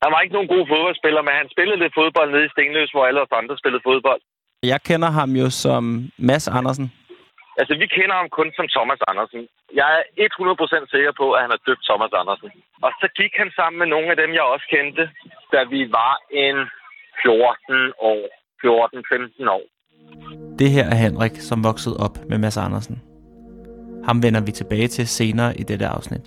Han var ikke nogen god fodboldspiller, men han spillede lidt fodbold nede i Stenløs, hvor alle os andre spillede fodbold. Jeg kender ham jo som Mads Andersen. Altså, vi kender ham kun som Thomas Andersen. Jeg er 100% sikker på, at han har døbt Thomas Andersen. Og så gik han sammen med nogle af dem, jeg også kendte, da vi var en 14-15 år. Det her er Henrik, som voksede op med Mads Andersen. Ham vender vi tilbage til senere i dette afsnit.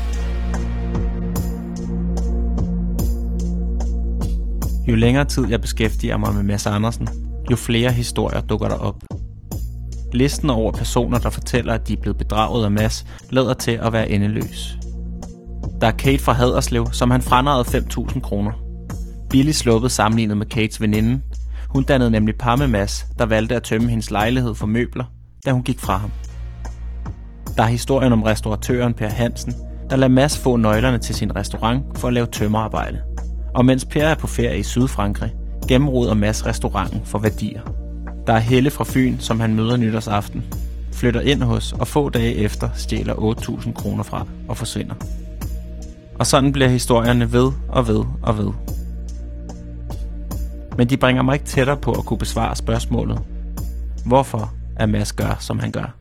Jo længere tid jeg beskæftiger mig med Mads Andersen, jo flere historier dukker der op. Listen over personer, der fortæller, at de er blevet bedraget af Mads, lader til at være endeløs. Der er Kate fra Haderslev, som han franarrede 5.000 kroner. Billigt sluppet sammenlignet med Kates veninde. Hun dannede nemlig par med Mads, der valgte at tømme hendes lejlighed for møbler, da hun gik fra ham. Der er historien om restauratøren Per Hansen, der lader Mads få nøglerne til sin restaurant for at lave tømmerarbejde. Og mens Per er på ferie i Sydfrankrig, gennemroder Mads restauranten for værdier. Der er Helle fra Fyn, som han møder nytårsaften, flytter ind hos og få dage efter stjæler 8.000 kroner fra og forsvinder. Og sådan bliver historierne ved og ved og ved. Men de bringer mig ikke tættere på at kunne besvare spørgsmålet: hvorfor er Mads gør, som han gør?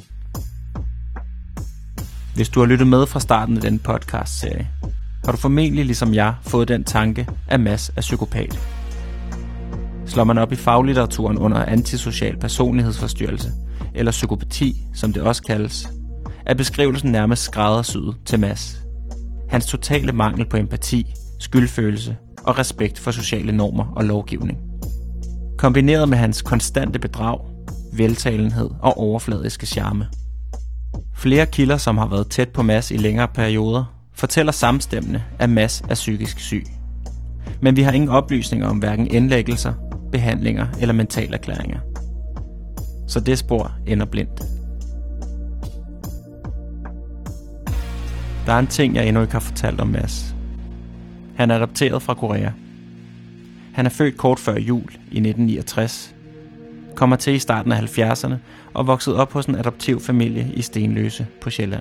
Hvis du har lyttet med fra starten af denne podcast-serie, har du formentlig ligesom jeg fået den tanke, at Mads er psykopat. Slår man op i faglitteraturen under antisocial personlighedsforstyrrelse, eller psykopati, som det også kaldes, er beskrivelsen nærmest skræddersyet til Mads. Hans totale mangel på empati, skyldfølelse og respekt for sociale normer og lovgivning. Kombineret med hans konstante bedrag, veltalenhed og overfladiske charme. Flere kilder, som har været tæt på Mads i længere perioder, fortæller samstemmende, at Mads er psykisk syg. Men vi har ingen oplysninger om hverken indlæggelser, behandlinger eller mentalerklæringer. Så det spor ender blindt. Der er en ting, jeg endnu ikke har fortalt om Mads. Han er adopteret fra Korea. Han er født kort før jul i 1969, kommer til i starten af 70'erne og voksede op hos en adoptivfamilie i Stenløse på Sjælland.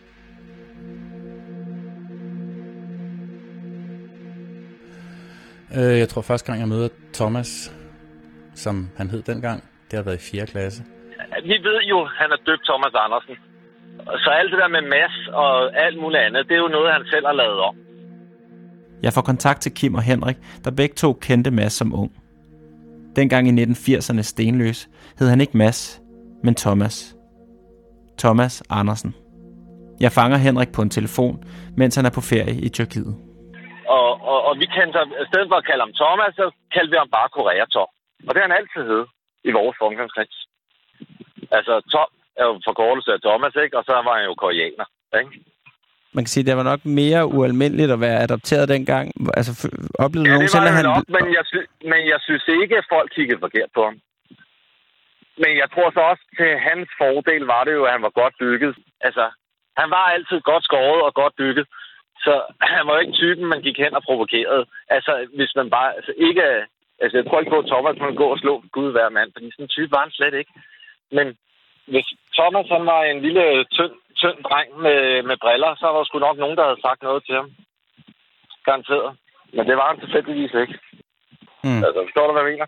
Jeg tror første gang, jeg møder Thomas, som han hed dengang, det har været i 4. klasse. Vi ved jo, at han er døbt Thomas Andersen. Så alt det der med Mads og alt muligt andet, det er jo noget, han selv har lavet om. Jeg får kontakt til Kim og Henrik, der begge to kendte Mads som ung. Dengang i 1980'erne Stenløs hed han ikke Mads, men Thomas. Thomas Andersen. Jeg fanger Henrik på en telefon, mens han er på ferie i Tyrkiet. Og vi kendte ham, i stedet for at kalde ham Thomas, så kaldte vi ham bare Korea Tom. Og det har han altid hed i vores omgangskreds. Altså Tom er jo forkortelse af Thomas, ikke? Og så var han jo koreaner, ikke? Man kan sige, at det var nok mere ualmindeligt at være adopteret dengang. Altså, oplevede ja, nogensinde, det var han... nok, men jeg synes ikke, at folk kiggede forkert på ham. Men jeg tror så også, til hans fordel var det jo, at han var godt bygget. Altså, han var altid godt skåret og godt bygget. Så han var jo ikke typen, man gik hen og provokerede. Altså, hvis man bare... ikke... Altså, jeg tror ikke på, at Thomas måtte gå og slå Gud hver mand, fordi sådan en type var han slet ikke. Men hvis Thomas, han var en lille tynd dreng med briller, så var der sgu nok nogen, der havde sagt noget til ham. Garanteret. Men det var han tilfældigvis ikke. Altså, forstår du, hvad jeg mener?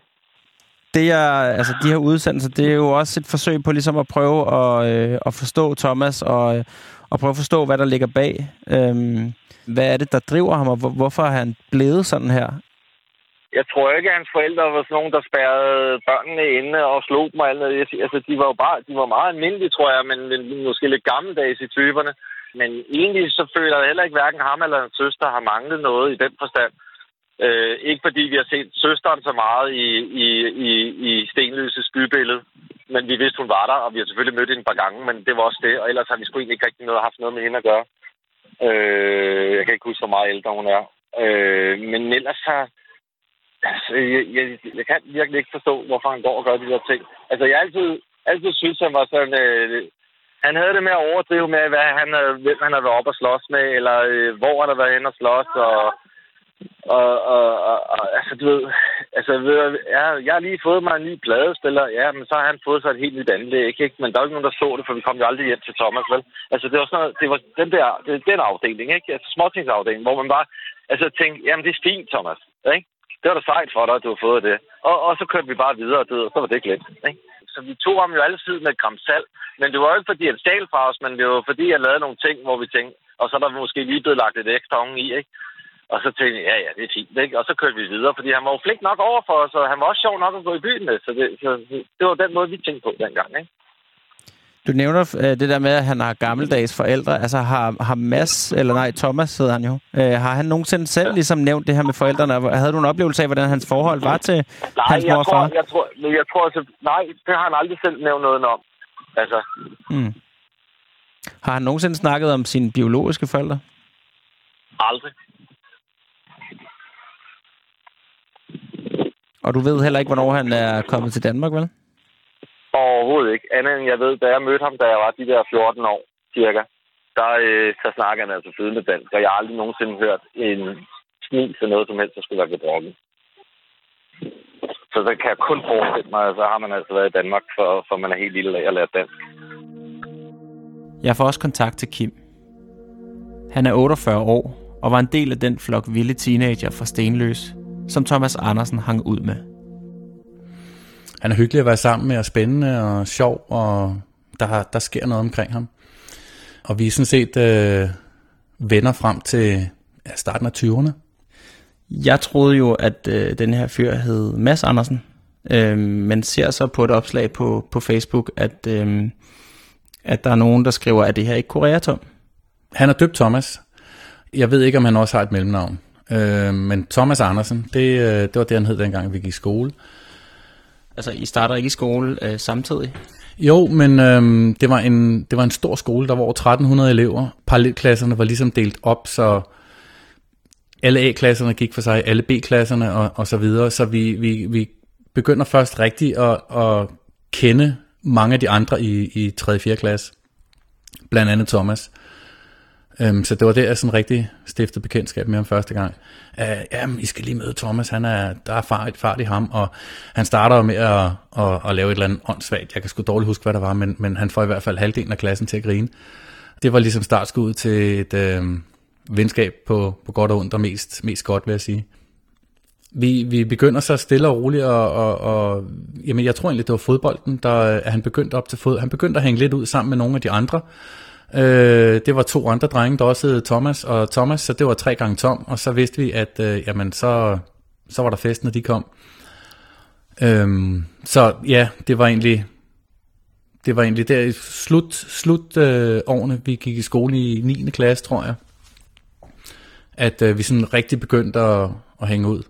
De her udsendelser, det er jo også et forsøg på ligesom at prøve at forstå Thomas og prøve at forstå, hvad der ligger bag. Hvad er det, der driver ham, og hvorfor er han blevet sådan her? Jeg tror ikke, at hans forældre var sådan nogen, der spærrede børnene inde og slog dem og alt noget. Altså, de var meget almindelige, tror jeg, men måske lidt gammeldags i typerne. Men egentlig så føler jeg heller ikke, hverken ham eller hans søster har manglet noget i den forstand. Ikke fordi vi har set søsteren så meget i Stenløses bybillede, men vi vidste, hun var der, og vi har selvfølgelig mødt hende et par gange, men det var også det, og ellers har vi sgu egentlig ikke rigtig haft noget med hende at gøre. Jeg kan ikke huske, hvor meget ældre hun er. Men ellers har... Altså, jeg kan virkelig ikke forstå, hvorfor han går og gør de der ting. Altså, jeg altid synes, han var sådan... han havde det med at overdrive med, hvem han havde været oppe og slås med, eller hvor han havde været hen og slås, altså, du ved... Altså, jeg har lige fået mig en ny pladespiller, ja, men så har han fået sig et helt nyt anlæg, ikke? Men der er jo ikke nogen, der så det, for vi kom jo aldrig hjem til Thomas, vel? Altså, det var sådan noget... Det var den afdeling, ikke? Altså, småtingsafdelingen, hvor man bare... Altså jeg tænkte, jamen det er fint, Thomas. Ikke? Det var da sejt for dig, at du har fået det. Og så kørte vi bare videre, og så var det glemt. Ikke? Så vi tog ham jo altid med et gram salt. Men det var jo ikke fordi, han stjal fra os, men det var fordi, jeg lavede nogle ting, hvor vi tænkte, og så er der måske lige blevet lagt et ekstra oven i, ikke? Og så tænkte jeg, ja, det er fint, ikke? Og så kørte vi videre, fordi han var jo flink nok over for os, og han var også sjov nok at gå i byen med. Så det var den måde, vi tænkte på dengang, ikke? Du nævner det der med, at han har gammeldags forældre. Altså har Thomas hedder han jo. Har han nogensinde selv ligesom nævnt det her med forældrene? Havde du en oplevelse af, hvordan hans forhold var til hans mor og far? Jeg tror altså, nej, det har han aldrig selv nævnt noget om. Altså. Har han nogensinde snakket om sine biologiske forældre? Aldrig. Og du ved heller ikke, hvornår han er kommet til Danmark, vel? Overhovedet ikke. Andet end jeg ved, da jeg mødte ham, da jeg var de der 14 år, cirka, så snakker han altså flydende dansk, og jeg har aldrig nogensinde hørt en smil til noget som helst, der skulle være gebrokken. Så kan jeg kun forestille mig, at så har man altså været i Danmark, for man er helt lille af at lære dansk. Jeg får også kontakt til Kim. Han er 48 år, og var en del af den flok vilde teenager fra Stenløs, som Thomas Andersen hang ud med. Han er hyggelig at være sammen med, og spændende og sjov, og der sker noget omkring ham. Og vi er sådan set venner frem til starten af 20'erne. Jeg troede jo, at den her fyr hed Mads Andersen, men ser så på et opslag på Facebook, at der er nogen, der skriver, at det her ikke Korea, Tom. Han er døbt Thomas. Jeg ved ikke, om han også har et mellemnavn. Men Thomas Andersen, det var det, han hed dengang, vi gik i skole. Altså, I starter ikke i skole samtidig? Jo, men det var en stor skole, der var over 1300 elever. Parallelklasserne var ligesom delt op, så alle A-klasserne gik for sig, alle B-klasserne og så videre. Så vi begynder først rigtigt at kende mange af de andre i 3. og 4. klasse. Blandt andet Thomas. Så det var det, jeg sådan rigtig stiftede bekendtskab med ham første gang. Jamen, I skal lige møde Thomas, der er fart i ham, og han starter med at lave et eller andet åndssvagt. Jeg kan sgu dårligt huske, hvad der var, men han får i hvert fald halvdelen af klassen til at grine. Det var ligesom startskud til et venskab på godt og ondt, og mest godt, vil jeg sige. Vi begynder så stille og roligt, og jamen, jeg tror egentlig, det var fodbolden, der han begyndte op til fod. Han begyndte at hænge lidt ud sammen med nogle af de andre. Det var 2 andre drenge, der også hed Thomas og Thomas, så det var 3 gange Tom, og så vidste vi, at jamen, så var der fest, når de kom. Så ja, det var egentlig der i slut årene, vi gik i skole i 9. klasse, tror jeg, at vi sådan rigtig begyndte at hænge ud.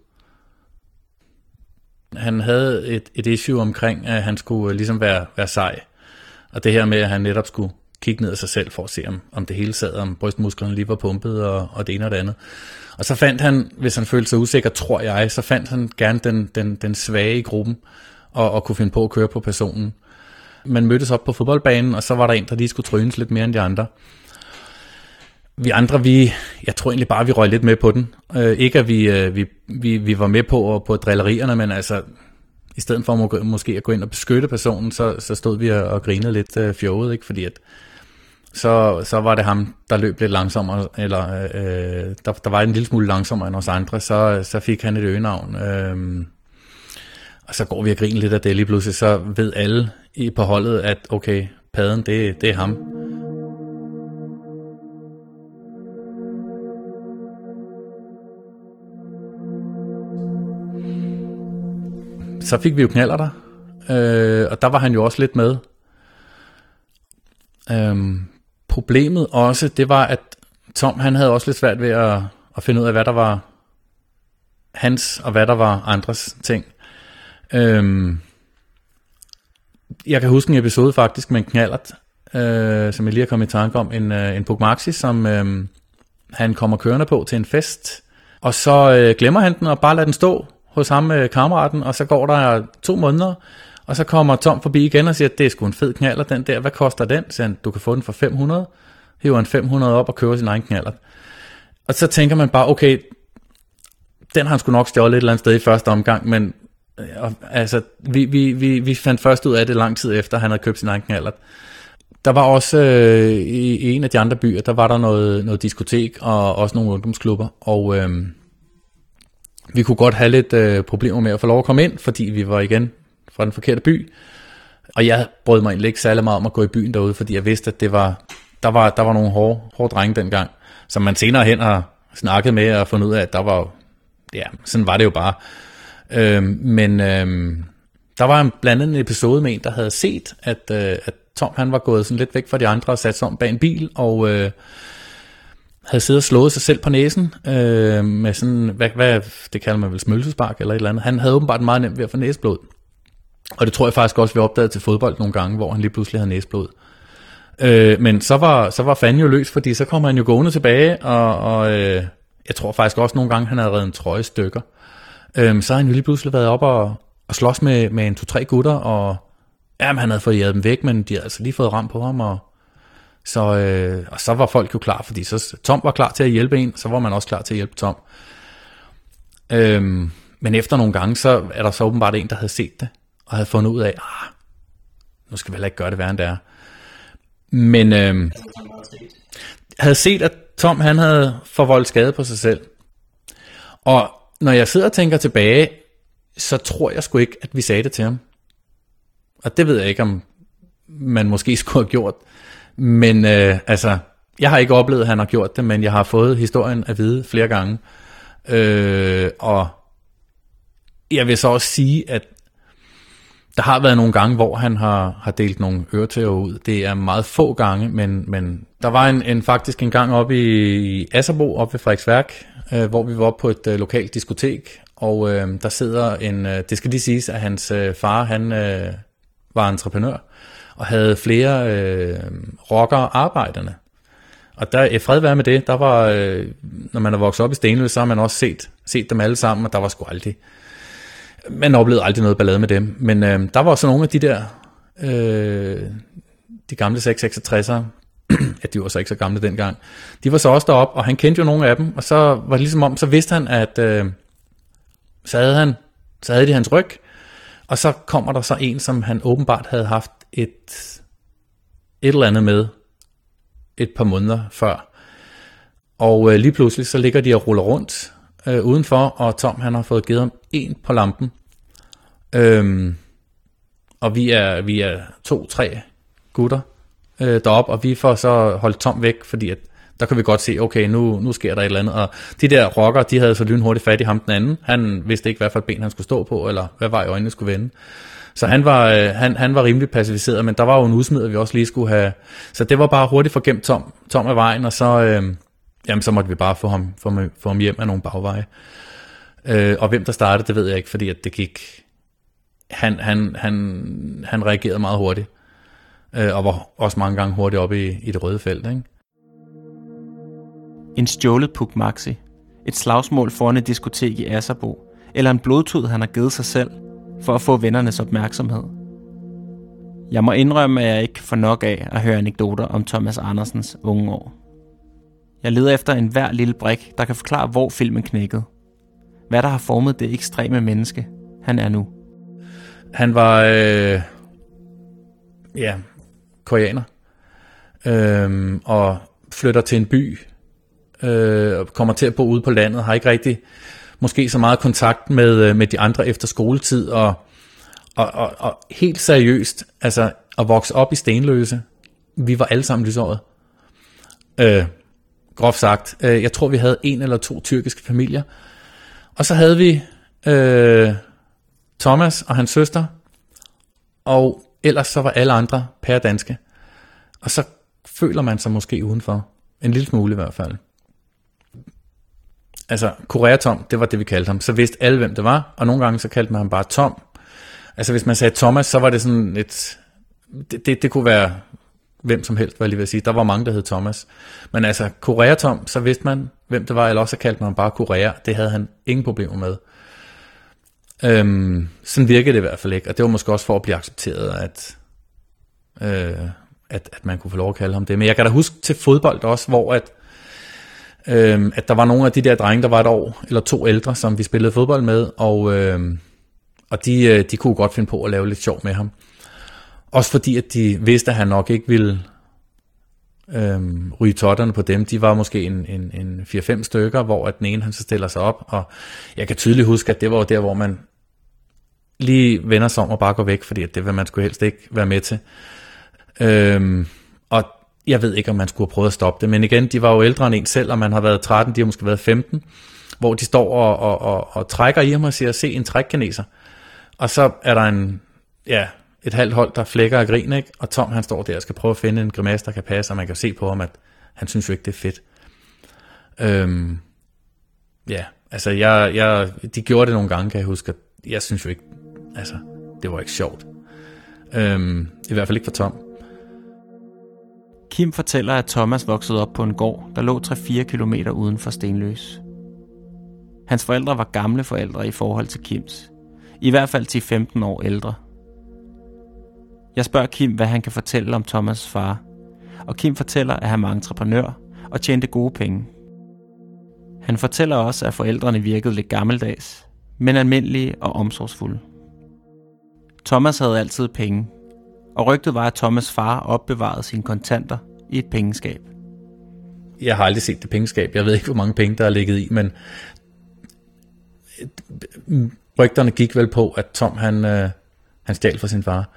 Han havde et issue omkring, at han skulle ligesom være sej, og det her med, at han netop skulle kigge ned af sig selv for at se, om det hele sad, om brystmusklerne lige var pumpet, og det ene og det andet. Og så fandt han, hvis han følte sig usikker, tror jeg, så fandt han gerne den svage i gruppen, og kunne finde på at køre på personen. Man mødtes op på fodboldbanen, og så var der en, der lige skulle trynes lidt mere end de andre. Vi andre, jeg tror egentlig bare, vi røg lidt med på den. Ikke at vi var med på drillerierne, men altså, i stedet for måske at gå ind og beskytte personen, så stod vi og grinede lidt fjollet, ikke? Fordi at så var det ham, der løb lidt langsommere, eller der var en lille smule langsommere end os andre, så fik han et øgenavn. Og så går vi og griner lidt af det lige pludselig, så ved alle på holdet, at okay, padden, det er ham. Så fik vi jo knallerter, og der var han jo også lidt med. Problemet også, det var, at Tom, han havde også lidt svært ved at finde ud af, hvad der var hans, og hvad der var andres ting. Jeg kan huske en episode faktisk med en knallert, som jeg lige har kommet i tanke om, en Puk Maxi, som han kommer kørende på til en fest, og så glemmer han den og bare lader den stå hos ham med kammeraten, og så går der 2 måneder, og så kommer Tom forbi igen og siger, at det er sgu en fed knallert, den der, hvad koster den? Så han, du kan få den for 500, hiver han 500 op og køber sin egen knallert. Og så tænker man bare, okay, den har han sgu nok stjålet et eller andet sted i første omgang, men altså, vi fandt først ud af det lang tid efter, han havde købt sin egen knallert. Der var også i en af de andre byer, der var der noget diskotek og også nogle ungdomsklubber, og vi kunne godt have lidt problemer med at få lov at komme ind, fordi vi var igen fra den forkerte by. Og jeg brød mig egentlig ikke særlig meget om at gå i byen derude, fordi jeg vidste, at der var nogle hårde drenge dengang, som man senere hen har snakket med og fundet ud af, at der var, ja, sådan var det jo bare. Men der var blandt andet en episode med en, der havde set, at Tom han var gået sådan lidt væk fra de andre og sat sig om bag en bil, og havde siddet og slået sig selv på næsen med sådan, hvad det kalder man vel, smølsespark eller et eller andet. Han havde åbenbart meget nemt ved at få næseblod. Og det tror jeg faktisk også, vi opdagede til fodbold nogle gange, hvor han lige pludselig havde næseblod. Men så var fanden jo løs, fordi så kom han jo gående tilbage, og jeg tror faktisk også nogle gange, han havde reddet en trøje i stykker. Så har han jo lige pludselig været op og slås med en 2-3 gutter, og jamen, han havde fået jaget dem væk, men de havde altså lige fået ram på ham, og så var folk jo klar, fordi så Tom var klar til at hjælpe en, så var man også klar til at hjælpe Tom. Men efter nogle gange, så er der så åbenbart en, der havde set det, og havde fundet ud af, nu skal vi heller ikke gøre det værre, end det er. Men havde set, at Tom han havde forvoldt skade på sig selv. Og når jeg sidder og tænker tilbage, så tror jeg sgu ikke, at vi sagde det til ham. Og det ved jeg ikke, om man måske skulle have gjort. Men altså, jeg har ikke oplevet, at han har gjort det, men jeg har fået historien at vide flere gange. Og jeg vil så også sige, at der har været nogle gange, hvor han har delt nogle øretæver ud. Det er meget få gange, men der var faktisk en gang oppe i Asserbo, oppe ved Frederiksværk, hvor vi var oppe på et lokalt diskotek, og der sidder det skal lige siges, at hans far, han var entreprenør, og havde flere rockere arbejderne. Og der, fred være med det, der var, når man er vokset op i Stenløse, så har man også set dem alle sammen, og der var sgu aldrig, man oplevede aldrig noget ballade med dem. Men der var så nogle af de der, de gamle 666'ere, ja, de var så ikke så gamle dengang, de var så også deroppe, og han kendte jo nogle af dem, og så var det ligesom om, så vidste han, at så havde de hans ryg, og så kommer der så en, som han åbenbart havde haft et eller andet med et par måneder før. Og lige pludselig så ligger de og ruller rundt udenfor, og Tom han har fået givet ham en på lampen. Og vi er 2-3 gutter deroppe, og vi får så holdt Tom væk, fordi at der kan vi godt se, okay, nu sker der et eller andet. Og de der rockere, de havde så lynhurtigt fat i ham den anden. Han vidste ikke, hvad for et ben han skulle stå på, eller hvad vej øjnene skulle vende. Så han var rimelig pacificeret, men der var jo en udsmider, vi også lige skulle have. Så det var bare hurtigt for gemt Tom af vejen, og så, så måtte vi bare få ham hjem af nogle bagveje. Og hvem der startede, det ved jeg ikke, fordi at det gik. Han reagerede meget hurtigt, og var også mange gange hurtigt oppe i det røde felt, ikke? En stjålet Puch Maxi, et slagsmål foran et diskotek i Asserbo, eller en blodtud, han har givet sig selv, for at få vennernes opmærksomhed. Jeg må indrømme, at jeg ikke får nok af at høre anekdoter om Thomas Andersens unge år. Jeg leder efter enhver lille brik, der kan forklare, hvor filmen knækkede. Hvad der har formet det ekstreme menneske, han er nu. Han var, koreaner, og flytter til en by, kommer til at bo ude på landet, har ikke rigtig måske så meget kontakt med de andre efter skoletid, og helt seriøst, altså at vokse op i Stenløse, vi var alle sammen lyshåret. Groft sagt. Jeg tror, vi havde 1 eller 2 tyrkiske familier, og så havde vi Thomas og hans søster, og ellers så var alle andre pæredanske. Og så føler man sig måske udenfor. En lille smule i hvert fald. Altså, Korea-Tom, det var det, vi kaldte ham. Så vidste alle, hvem det var, og nogle gange så kaldte man ham bare Tom. Altså, hvis man sagde Thomas, så var det sådan et... Det kunne være hvem som helst, hvad jeg lige vil sige. Der var mange, der hed Thomas. Men altså, Korea-Tom, så vidste man, hvem det var, eller også så kaldte man ham bare Korea. Det havde han ingen problemer med. Sådan virkede det i hvert fald ikke, og det var måske også for at blive accepteret, at man kunne få lov at kalde ham det. Men jeg kan da huske til fodbold også, hvor at der var nogle af de der drenge, der var 1 år eller 2 ældre, som vi spillede fodbold med, og de kunne godt finde på at lave lidt sjov med ham. Også fordi, at de vidste, at han nok ikke ville ryge totterne på dem. De var måske en 4-5 stykker, hvor at den ene han så stiller sig op, og jeg kan tydeligt huske, at det var der, hvor man lige vender sig om og bare går væk, fordi det vil man skulle helst ikke være med til. Og jeg ved ikke, om man skulle have prøvet at stoppe det, men igen, de var jo ældre end en selv, og man har været 13, de har måske været 15, hvor de står og trækker i ham og siger, se en trækkineser. Og så er der et halvt hold, der flækker af grin, ikke? Og Tom, han står der og skal prøve at finde en grimasse, der kan passe, og man kan se på ham, at han synes jo ikke, det er fedt. Altså, de gjorde det nogle gange, kan jeg huske, at jeg synes jo ikke, altså, det var ikke sjovt. I hvert fald ikke for Tom. Kim fortæller, at Thomas voksede op på en gård, der lå 3-4 kilometer uden for Stenløse. Hans forældre var gamle forældre i forhold til Kims. I hvert fald 10-15 år ældre. Jeg spørger Kim, hvad han kan fortælle om Thomas' far. Og Kim fortæller, at han var entreprenør og tjente gode penge. Han fortæller også, at forældrene virkede lidt gammeldags, men almindelige og omsorgsfulde. Thomas havde altid penge, og rygtet var, at Thomas' far opbevarede sine kontanter i et pengeskab. Jeg har aldrig set det pengeskab. Jeg ved ikke, hvor mange penge, der er ligget i, men rygterne gik vel på, at Tom han stjal fra sin far.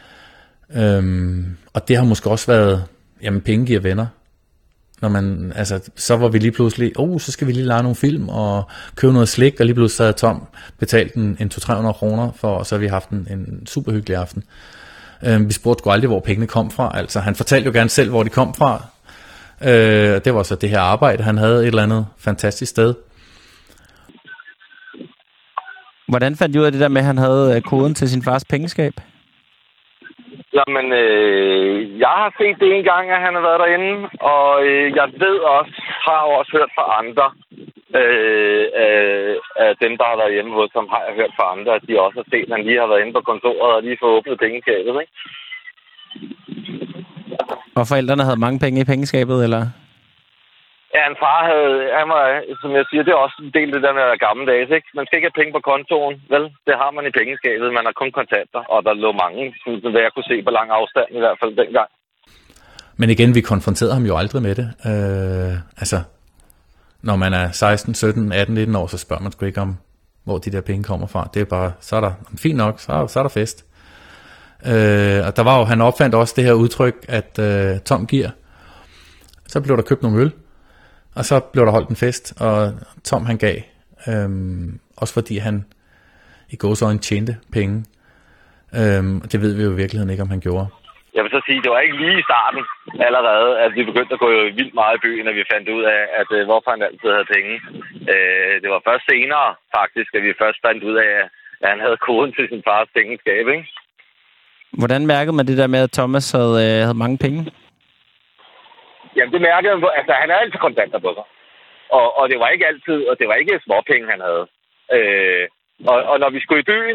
Og det har måske også været, jamen penge giver venner. Når man, altså, så var vi lige pludselig, så skal vi lige lege nogle film og købe noget slik, og lige pludselig så havde Tom betalt en 200-300 kroner for, og så har vi haft en super hyggelig aften. Vi spurgte sgu aldrig, hvor pengene kom fra. Altså, han fortalte jo gerne selv, hvor de kom fra. Det var så det her arbejde, han havde et eller andet fantastisk sted. Hvordan fandt du ud af det der med, at han havde koden til sin fars pengeskab? Jamen, jeg har set det en gang, at han har været derinde, og jeg har også hørt fra andre, af dem, der har været hjemme hos ham, har jeg hørt fra andre, at de også har set, at han lige har været inde på kontoret og lige fået åbnet pengeskabet, ikke? Og forældrene havde mange penge i pengeskabet, eller? Ja, han var, som jeg siger, det er også en del af det der med at være gammeldags, ikke? Man skal ikke have penge på kontoen, vel? Det har man i pengeskabet, man har kun kontanter, og der lå mange, som jeg kunne se på lang afstand, i hvert fald dengang. Men igen, vi konfronterede ham jo aldrig med det. Altså, når man er 16, 17, 18, 19 år, så spørger man sgu ikke om, hvor de der penge kommer fra. Det er bare, så er der, fint nok, så er der fest. Og der var jo, han opfandt også det her udtryk, at Tom giver. Så blev der købt nogle øl. Og så blev der holdt en fest, og Tom han gav, også fordi han i gåseøjne tjente penge. Det ved vi jo i virkeligheden ikke, om han gjorde. Jeg vil så sige, det var ikke lige i starten allerede, at vi begyndte at gå vildt meget i byen, at vi fandt ud af, at hvorfor han altid havde penge. Det var først senere faktisk, at vi først fandt ud af, at han havde koden til sin fars pengeskab, ikke? Hvordan mærkede man det der med, at Thomas havde mange penge? Jamen, det mærkede han, altså han havde altid kontanter på sig. Og det var ikke altid, og det var ikke småpenge, han havde. Og når vi skulle i byen,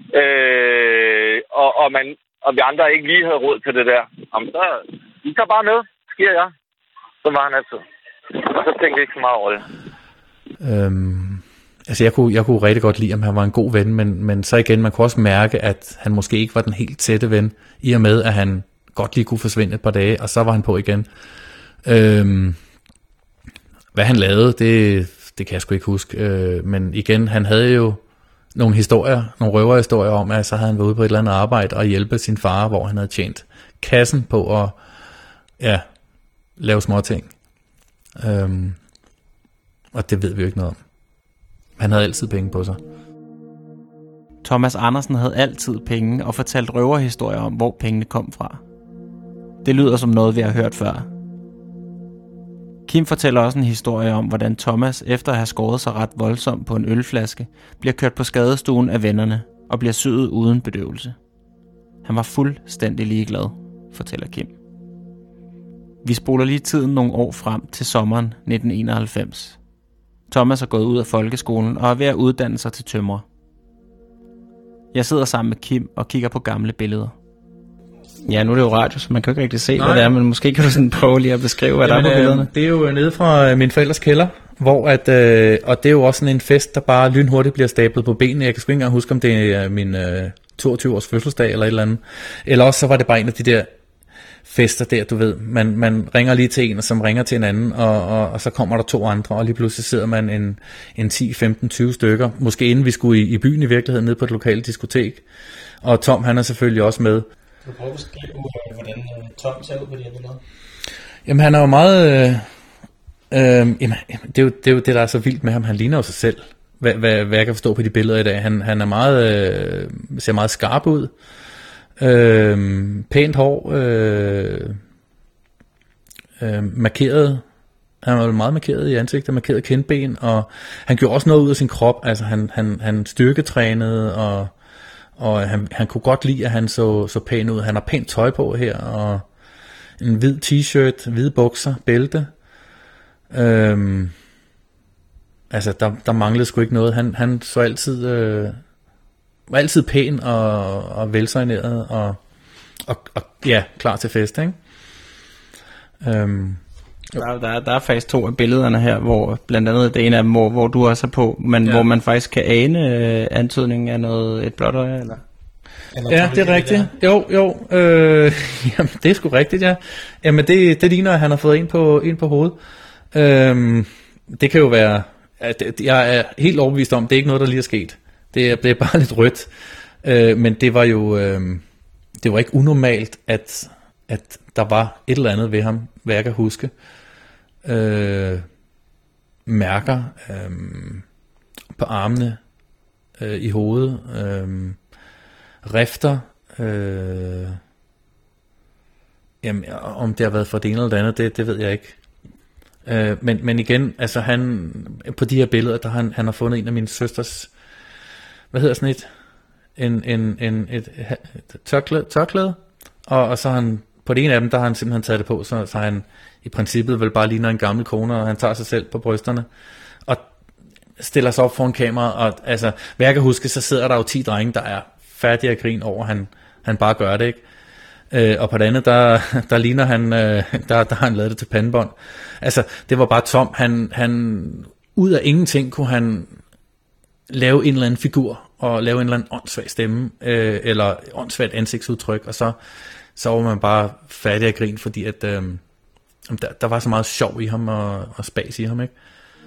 og vi andre ikke lige havde råd til det der, jamen så, I tager bare med, sker jeg. Så var han altid. Og så tænkte jeg ikke så meget over det. Altså jeg kunne rigtig godt lide, at han var en god ven, men så igen, man kunne også mærke, at han måske ikke var den helt tætte ven, i og med, at han godt lige kunne forsvinde et par dage, og så var han på igen. Hvad han lavede, det kan jeg sgu ikke huske. Men igen, han havde jo nogle historier, nogle røverhistorier om, at så havde han været ude på et eller andet arbejde og hjælpe sin far, hvor han havde tjent kassen på at lave små ting. Og det ved vi jo ikke noget om. Han havde altid penge på sig. Thomas Andersen havde altid penge og fortalt røverhistorier om, hvor pengene kom fra. Det lyder som noget, vi har hørt før. Kim fortæller også en historie om, hvordan Thomas, efter at have skåret sig ret voldsomt på en ølflaske, bliver kørt på skadestuen af vennerne og bliver syet uden bedøvelse. Han var fuldstændig ligeglad, fortæller Kim. Vi spoler lige tiden nogle år frem til sommeren 1991. Thomas er gået ud af folkeskolen og er ved at uddanne sig til tømrer. Jeg sidder sammen med Kim og kigger på gamle billeder. Ja, nu er det jo radio, så man kan ikke rigtig se, hvad det er, men måske kan du sådan prøve lige at beskrive, hvad der er på billederne. Det er jo nede fra min forældres kælder, hvor og det er jo også sådan en fest, der bare lynhurtigt bliver stablet på benene. Jeg kan sgu ikke engang huske, om det er min 22 års fødselsdag eller et eller andet. Eller også så var det bare en af de der fester der, du ved, man ringer lige til en, og som ringer til en anden, og så kommer der 2 andre, og lige pludselig sidder man en 10, 15, 20 stykker, måske inden vi skulle i byen i virkeligheden, nede på et lokalt diskotek, og Tom, han er selvfølgelig også med. Kan du prøve at beskrive, hvordan Tom ser ud på de her billeder? Jamen, han er jo meget, det er jo det, der er så vildt med ham, han ligner jo sig selv, hvad jeg kan forstå på de billeder i dag. Han er meget, ser meget skarp ud, pænt hår, markeret, han var meget markeret i ansigtet, markeret kindben, og han gjorde også noget ud af sin krop, altså han styrketrænede, og han kunne godt lide, at han så pæn ud. Han har pænt tøj på her, og en hvid t-shirt, hvide bukser, bælte. Altså der manglede sgu ikke noget. Han så altid var altid pæn og velsigneret og ja, klar til fest, ikke? Der er faktisk 2 af billederne her, hvor blandt andet det ene af dem, hvor du også er på, men hvor man faktisk kan ane antydningen af et blåt øje, eller? Ja, det er rigtigt. Jo. Jamen, det er sgu rigtigt, ja. Jamen, det ligner, at han har fået en på hovedet. Det kan jo være, jeg er helt overbevist om, det er ikke noget, der lige er sket. Det er bare lidt rødt. Men det var jo, det var ikke unormalt, at der var et eller andet ved ham, hvad jeg kan huske. Mærker på armene, i hovedet, rifter, jamen, om det har været for det ene eller det andet, det ved jeg ikke. Men igen, altså han, på de her billeder, der han har fundet en af min søsters, hvad hedder sådan et tørklæde, og så han, på det ene af dem, der har han simpelthen taget det på, så han i princippet vel bare ligner en gammel kone, og han tager sig selv på brysterne, og stiller sig op foran kamera, og altså, hvad jeg kan huske, så sidder der jo 10 drenge, der er færdige at grine over, han bare gør det, ikke? Og på det andet, der ligner han, der har han lavet det til pandebånd. Altså, det var bare Tom, han ud af ingenting kunne han lave en eller anden figur, og lave en eller anden åndssvag stemme, eller åndssvagt ansigtsudtryk, og så var man bare færdig at grine, fordi at, der var så meget sjov i ham, og spas i ham, ikke?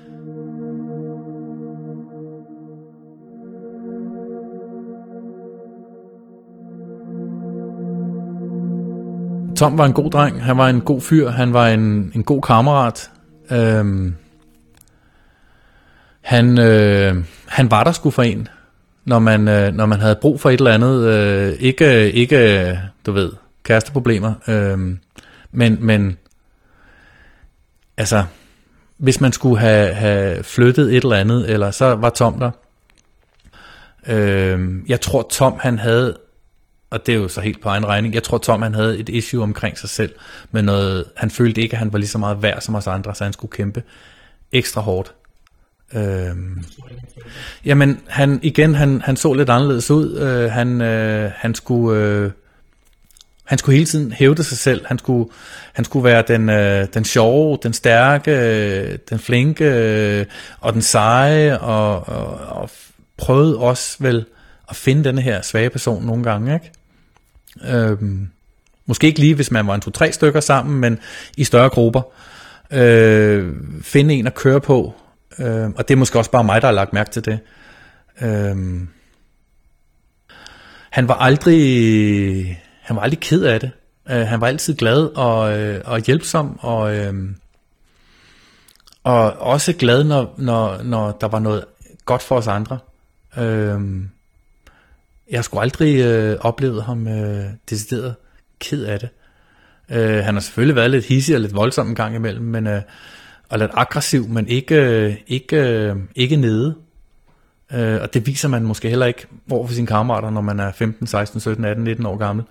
Tom var en god dreng, han var en god fyr, han var en god kammerat. Han var der sgu for en, når man havde brug for et eller andet, ikke du ved, kæresteproblemer, men altså, hvis man skulle have flyttet et eller andet, eller så var Tom der. Jeg tror Tom han havde, og det er jo så helt på egen regning, jeg tror Tom han havde et issue omkring sig selv, med noget, han følte ikke, at han var lige så meget værd som os andre, så han skulle kæmpe ekstra hårdt. Jamen, han så lidt anderledes ud, han skulle hele tiden hævde sig selv, han skulle være den sjove, den stærke, den flinke, og den seje, og prøvede også vel at finde denne her svage person nogle gange, ikke? Måske ikke lige, hvis man var 2-3 stykker sammen, men i større grupper. Finde en at køre på, og det er måske også bare mig, der har lagt mærke til det. Han var aldrig ked af det. Han var altid glad og hjælpsom, og også glad, når der var noget godt for os andre. Jeg har sgu aldrig oplevet ham decideret ked af det. Han har selvfølgelig været lidt hissig og lidt voldsom en gang imellem, og lidt aggressiv, men ikke nede. Og det viser man måske heller ikke over for sine kammerater, når man er 15, 16, 17, 18, 19 år gammel.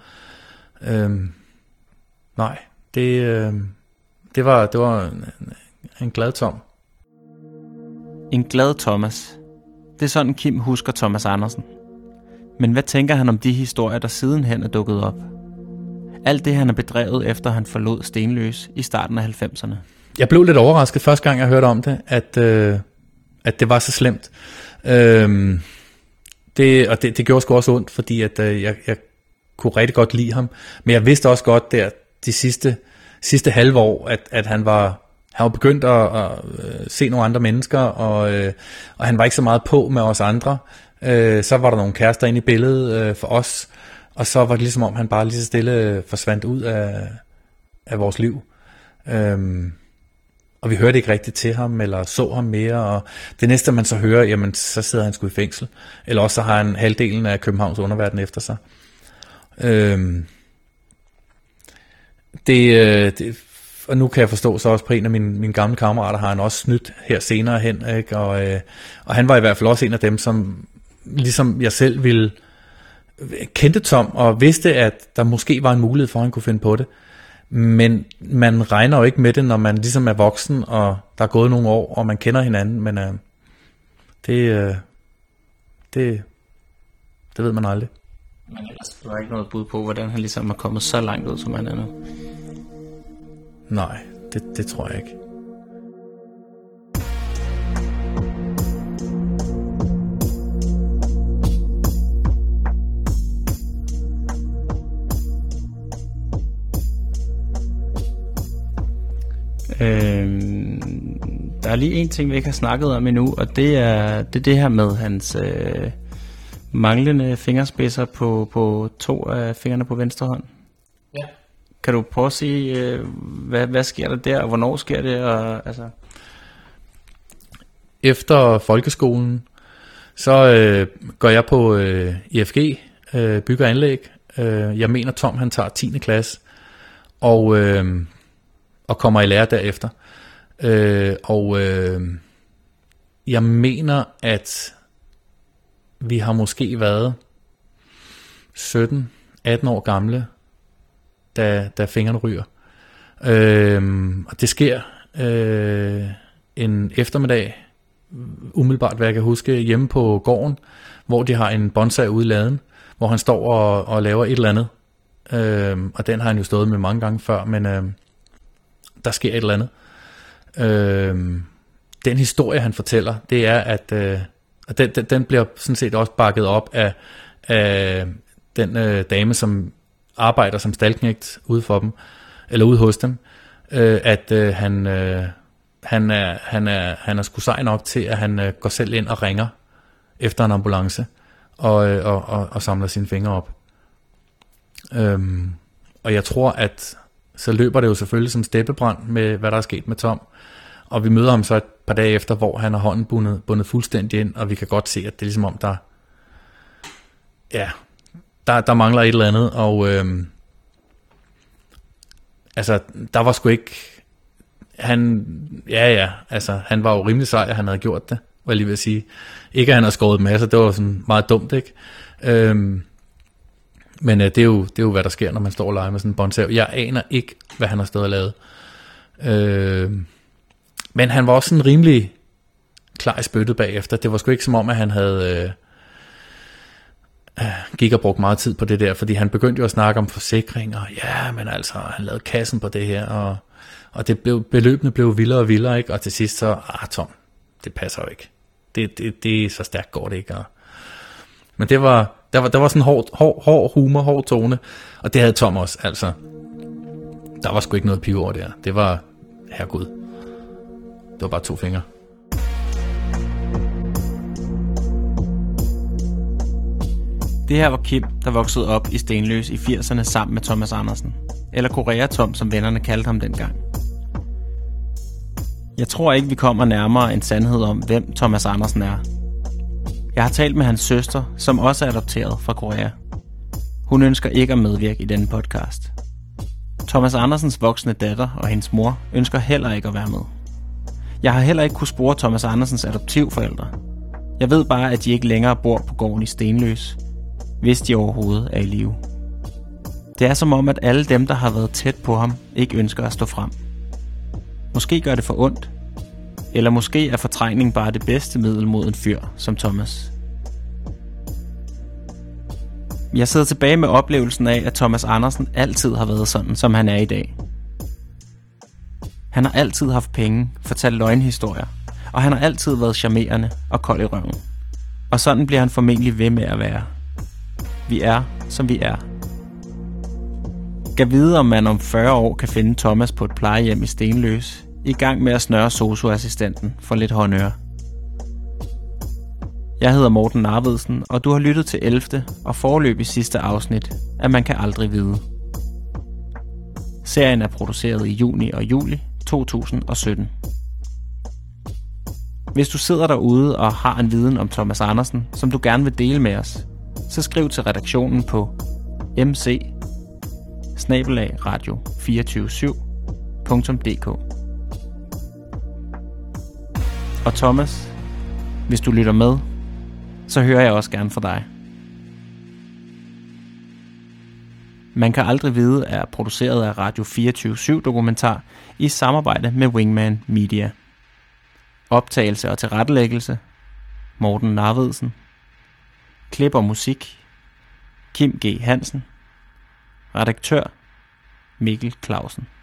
Nej, det var en glad Tom. En glad Thomas. Det er sådan Kim husker Thomas Andersen. Men hvad tænker han om de historier, der sidenhen er dukket op? Alt det, han har bedrevet, efter han forlod Stenløse i starten af 90'erne. Jeg blev lidt overrasket første gang, jeg hørte om det, at det var så slemt. Det gjorde sgu også ondt, fordi at jeg kunne rigtig godt lide ham. Men jeg vidste også godt der de sidste halve år, at han var begyndt at se nogle andre mennesker, og han var ikke så meget på med os andre. Så var der nogle kærester inde i billedet for os, og så var det ligesom om, han bare lige så stille forsvandt ud af vores liv. Og vi hørte ikke rigtigt til ham, eller så ham mere, og det næste man så hører, jamen så sidder han sgu i fængsel, eller også så har han halvdelen af Københavns underverden efter sig. Og nu kan jeg forstå så også på en af mine gamle kammerater, har han også snydt her senere hen, ikke? Og han var i hvert fald også en af dem, som ligesom jeg selv kendte Tom, og vidste, at der måske var en mulighed for, at han kunne finde på det. Men man regner jo ikke med det, når man ligesom er voksen, og der er gået nogle år, og man kender hinanden, men det ved man aldrig. Men ellers var ikke noget bud på, hvordan han ligesom er kommet så langt ud, som han er nu. Nej, det tror jeg ikke. Der er lige en ting, vi ikke har snakket om endnu, og det er det her med hans manglende fingerspidser på 2 af fingrene på venstre hånd. Ja. Kan du prøve at sige, hvad sker der der, og hvornår sker det? Og, altså... Efter folkeskolen, så går jeg på IFG, bygger anlæg. Jeg mener, Tom han tager 10. klasse, og kommer i lære derefter. Jeg mener, at vi har måske været 17-18 år gamle, da fingrene ryger. Og det sker en eftermiddag, umiddelbart hvad jeg kan huske, hjemme på gården, hvor de har en bonsai ude i laden, hvor han står og laver et eller andet. Og den har han jo stået med mange gange før, men der sker et eller andet. Den historie han fortæller, det er at den bliver sådan set også bakket op af den dame som arbejder som staldknægt ude for dem, eller ude hos dem, at han er sgu sej nok til at han går selv ind og ringer efter en ambulance og samler sine fingre op. Og jeg tror at så løber det jo selvfølgelig som steppebrand med hvad der er sket med Tom. Og vi møder ham så et par dage efter, hvor han har hånden bundet fuldstændig ind, og vi kan godt se, at det er ligesom om, der mangler et eller andet, og der var sgu ikke, han var jo rimelig sej, at han havde gjort det, var jeg lige ved at sige. Ikke at han har skåret masser, det var sådan meget dumt, ikke? Men det er jo, hvad der sker, når man står og leger med sådan en bonsai. Jeg aner ikke, hvad han har stået og lavet. Men han var også sådan rimelig klar i spyttet bagefter. Det var sgu ikke som om, at han havde gik og brugt meget tid på det der, fordi han begyndte jo at snakke om forsikring, og ja, men altså, han lavede kassen på det her, og beløbene blev vildere og vildere, ikke? Og til sidst så, Tom, det passer jo ikke. Det så stærkt går det ikke. Men det var der var sådan hård humor, hård tone, og det havde Tom også, altså. Der var sgu ikke noget piv over der. Det var, herregud, det var bare 2 fingre. Det her var Kim, der voksede op i Stenløs i 80'erne sammen med Thomas Andersen. Eller Korea Tom, som vennerne kaldte ham dengang. Jeg tror ikke, vi kommer nærmere en sandhed om, hvem Thomas Andersen er. Jeg har talt med hans søster, som også er adopteret fra Korea. Hun ønsker ikke at medvirke i denne podcast. Thomas Andersens voksne datter og hendes mor ønsker heller ikke at være med. Jeg har heller ikke kunne spore Thomas Andersens adoptivforældre. Jeg ved bare, at de ikke længere bor på gården i Stenløs, hvis de overhovedet er i live. Det er som om, at alle dem, der har været tæt på ham, ikke ønsker at stå frem. Måske gør det for ondt, eller måske er fortrængning bare det bedste middel mod en fyr som Thomas. Jeg sidder tilbage med oplevelsen af, at Thomas Andersen altid har været sådan, som han er i dag. Han har altid haft penge, fortalt løgnhistorier, og han har altid været charmerende og kold i røven. Og sådan bliver han formentlig ved med at være. Vi er, som vi er. Gav vide, om man om 40 år kan finde Thomas på et plejehjem i Stenløse, i gang med at snøre sosu-assistenten for lidt håndøre. Jeg hedder Morten Narvedsen, og du har lyttet til 11. og foreløbig sidste afsnit af Man kan aldrig vide. Serien er produceret i juni og juli 2017. Hvis du sidder derude og har en viden om Thomas Andersen, som du gerne vil dele med os, så skriv til redaktionen på mc@radio247.dk. Og Thomas, hvis du lytter med, så hører jeg også gerne fra dig. Man kan aldrig vide er produceret af Radio 24/7 Dokumentar i samarbejde med Wingman Media. Optagelse og tilrettelæggelse Morten Narvedsen. Klip og musik Kim G. Hansen. Redaktør Mikkel Clausen.